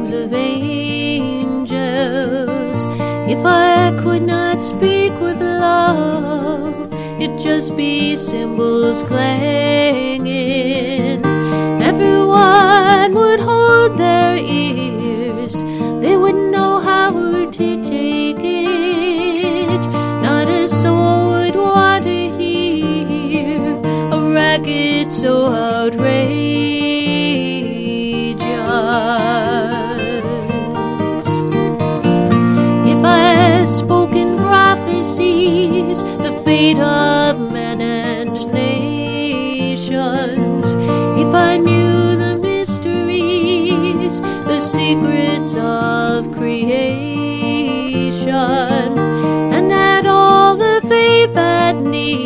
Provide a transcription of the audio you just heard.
songs of angels. If I could not speak with love, it'd just be cymbals clanging. Everyone would hold their ears, they wouldn't know how to take it. Not a soul would want to hear a racket so outrageous. If I spoke in prophecies, the fate of men and nations, if I knew the mysteries, the secrets